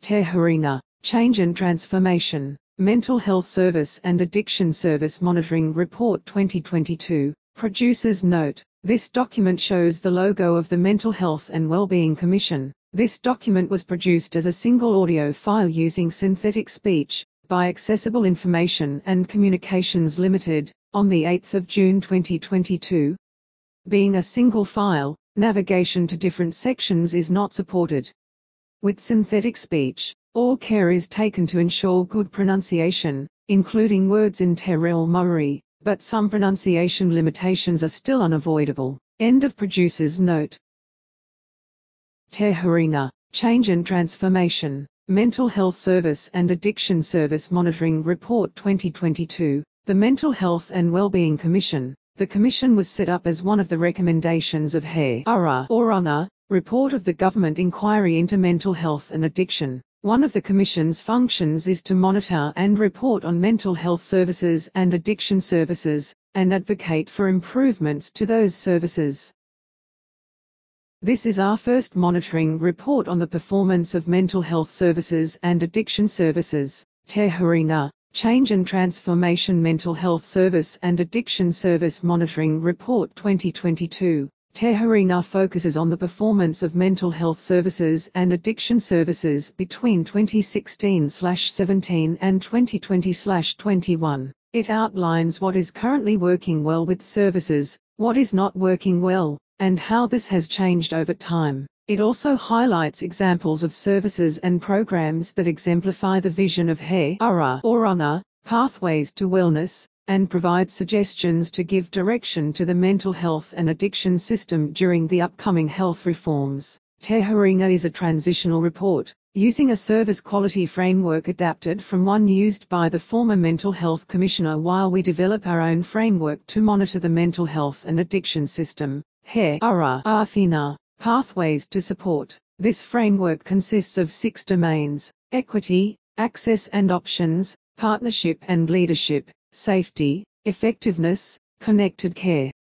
Te Haringa, Change and Transformation, Mental Health Service and Addiction Service Monitoring Report 2022. Producers note, this document shows the logo of the Mental Health and Wellbeing Commission. This document was produced as a single audio file using synthetic speech by Accessible Information and Communications Limited on the 8th of June 2022. Being a single file, navigation to different sections is not supported. With synthetic speech, all care is taken to ensure good pronunciation, including words in Te Reo Maori, but some pronunciation limitations are still unavoidable. End of producer's note. Te Haringa, Change and Transformation, Mental Health Service and Addiction Service Monitoring Report 2022. The Mental Health and Wellbeing Commission. The Commission was set up as one of the recommendations of He Ara Oranga, Report of the Government Inquiry into Mental Health and Addiction. One of the Commission's functions is to monitor and report on mental health services and addiction services, and advocate for improvements to those services. This is our first monitoring report on the performance of mental health services and addiction services. Te Haringa, Change and Transformation Mental Health Service and Addiction Service Monitoring Report 2022. Te Haringa focuses on the performance of mental health services and addiction services between 2016/17 and 2020/21. It outlines what is currently working well with services, what is not working well, and how this has changed over time. It also highlights examples of services and programs that exemplify the vision of He Ara Oranga, Pathways to Wellness, and provides suggestions to give direction to the mental health and addiction system during the upcoming health reforms. Te Haringa is a transitional report, using a service quality framework adapted from one used by the former Mental Health Commissioner while we develop our own framework to monitor the mental health and addiction system. He Ara Awhina, Pathways to Support. This framework consists of 6 domains: equity, access and options, partnership and leadership, safety, effectiveness, connected care.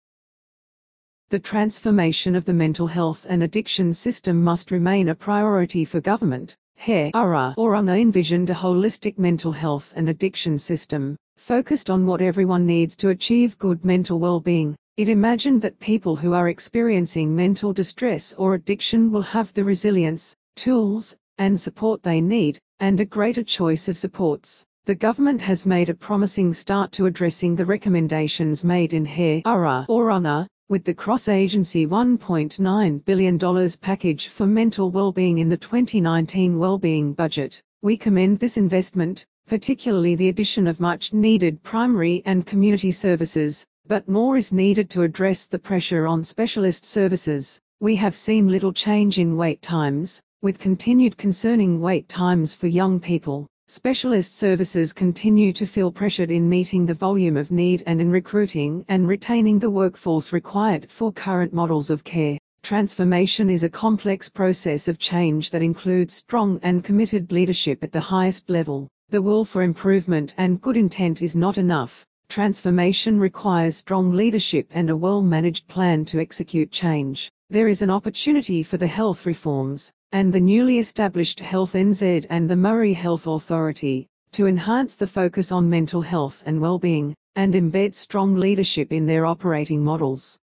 The transformation of the mental health and addiction system must remain a priority for government. He Ara Oranga envisioned a holistic mental health and addiction system, focused on what everyone needs to achieve good mental well-being. It imagined that people who are experiencing mental distress or addiction will have the resilience, tools, and support they need, and a greater choice of supports. The government has made a promising start to addressing the recommendations made in He Ara Oranga, with the cross-agency $1.9 billion package for mental well-being in the 2019 well-being budget. We commend this investment, particularly the addition of much-needed primary and community services, but more is needed to address the pressure on specialist services. We have seen little change in wait times, with continued concerning wait times for young people. Specialist services continue to feel pressured in meeting the volume of need and in recruiting and retaining the workforce required for current models of care. Transformation is a complex process of change that includes strong and committed leadership at the highest level. The will for improvement and good intent is not enough. Transformation requires strong leadership and a well-managed plan to execute change. There is an opportunity for the health reforms, and the newly established Health NZ and the Murray Health Authority, to enhance the focus on mental health and well-being, and embed strong leadership in their operating models.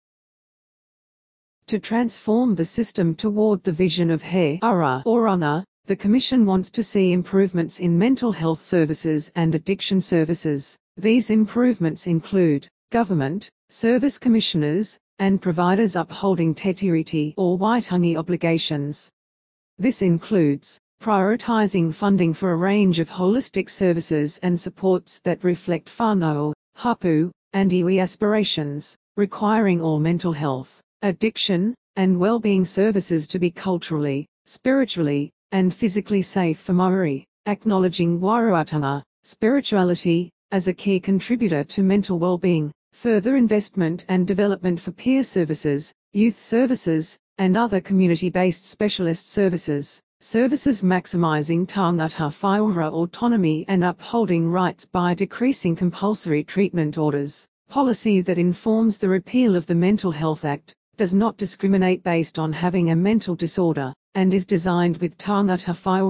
To transform the system toward the vision of He Ara Oranga, the Commission wants to see improvements in mental health services and addiction services. These improvements include government, service commissioners, and providers upholding te tiriti or waitangi obligations. This includes prioritizing funding for a range of holistic services and supports that reflect whānau, hapu, and iwi aspirations, requiring all mental health, addiction, and well-being services to be culturally, spiritually, and physically safe for Maori, acknowledging waruatanga, spirituality, as a key contributor to mental well-being. Further investment and development for peer services, youth services, and other community-based specialist services. Services maximizing tangata whaiora autonomy and upholding rights by decreasing compulsory treatment orders. Policy that informs the repeal of the Mental Health Act, does not discriminate based on having a mental disorder, and is designed with tangata whaiora,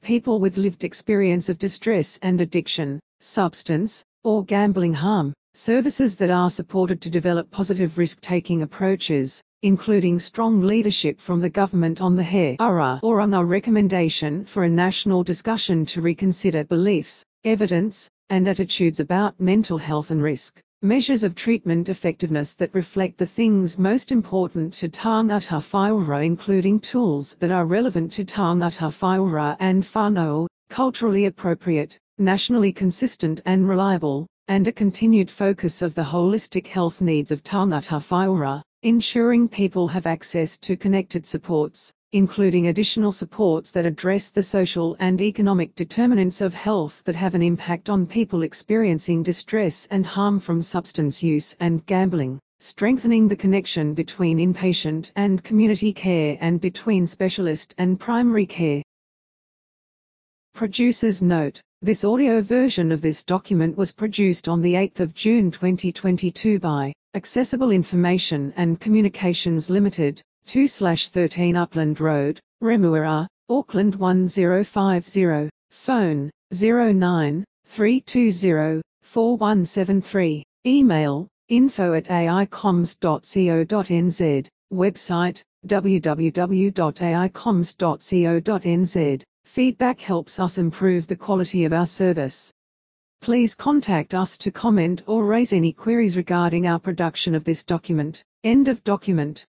people with lived experience of distress and addiction, substance, or gambling harm, services that are supported to develop positive risk-taking approaches, including strong leadership from the government on the HE or on a recommendation for a national discussion to reconsider beliefs, evidence, and attitudes about mental health and risk. Measures of treatment effectiveness that reflect the things most important to tangata whaiora, including tools that are relevant to tangata whaiora and whānau, culturally appropriate, nationally consistent and reliable, and a continued focus of the holistic health needs of tangata whaiora, ensuring people have access to connected supports, including additional supports that address the social and economic determinants of health that have an impact on people experiencing distress and harm from substance use and gambling, strengthening the connection between inpatient and community care and between specialist and primary care. Producer's note: this audio version of this document was produced on the 8th of June 2022 by Accessible Information and Communications Limited, 2/13 Upland Road, Remuera, Auckland 1050, phone 09-320-4173, email info@aicoms.co.nz, website www.aicoms.co.nz. Feedback helps us improve the quality of our service. Please contact us to comment or raise any queries regarding our production of this document. End of document.